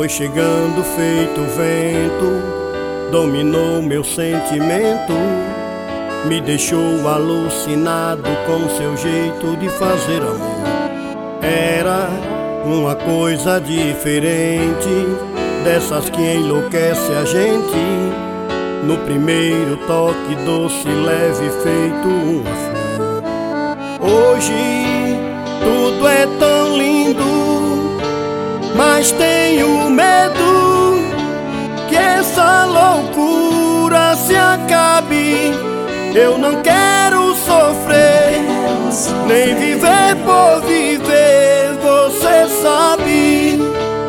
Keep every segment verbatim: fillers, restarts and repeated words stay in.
Foi chegando feito vento, dominou meu sentimento, me deixou alucinado com seu jeito de fazer amor. Era uma coisa diferente, dessas que enlouquece a gente. No primeiro toque doce, leve, feito uma flor. Hoje tudo é tão lindo, mas tenho medo que essa loucura se acabe. Eu não quero sofrer, nem viver por viver, você sabe.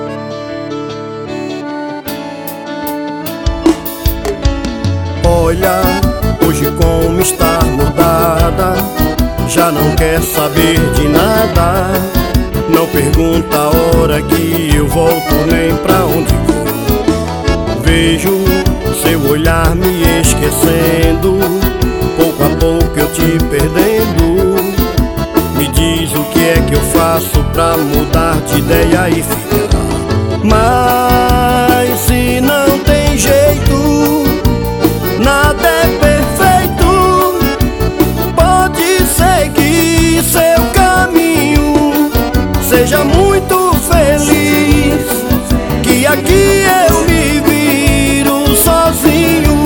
Olha, hoje como está mudada, já não quer saber de nada. Não pergunta a hora que eu volto, nem pra onde vou. Vejo seu olhar me esquecendo, pouco a pouco eu te perdendo. Me diz o que é que eu faço pra mudar de ideia e ficar. Mas se não tem jeito, nada é perfeito, pode seguir seu caminho. Seja muito feliz, que aqui eu me viro sozinho.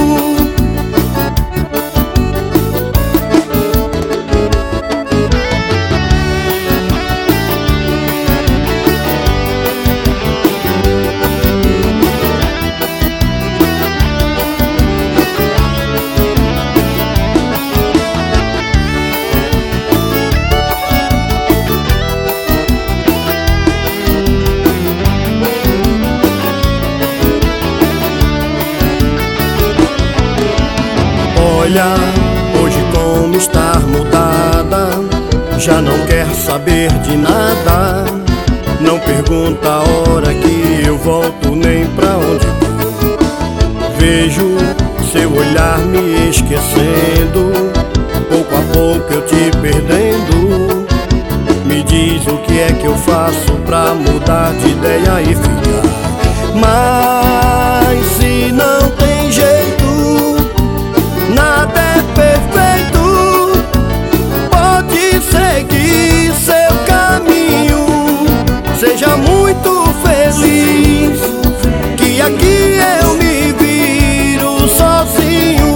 Olha, hoje como está mudada, já não quer saber de nada. Não pergunta a hora que eu volto, nem pra onde vou. Vejo seu olhar me esquecendo, pouco a pouco eu te perdendo. Me diz o que é que eu faço pra mudar de ideia e ficar. Mas se não tem jeito, nada é perfeito, pode seguir seu caminho. Seja muito feliz, que aqui eu me viro sozinho.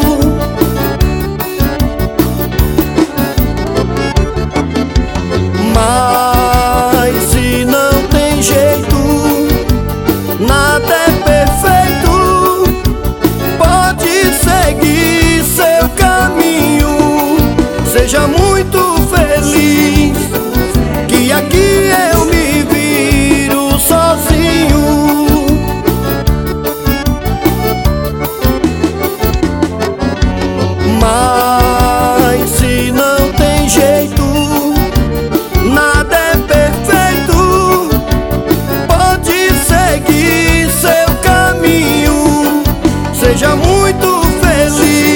Mas se não tem jeito, nada é perfeito, pode seguir seu caminho. Seja muito feliz, que aqui eu me viro sozinho. Mas se não tem jeito, nada é perfeito, pode seguir seu caminho. Seja muito feliz,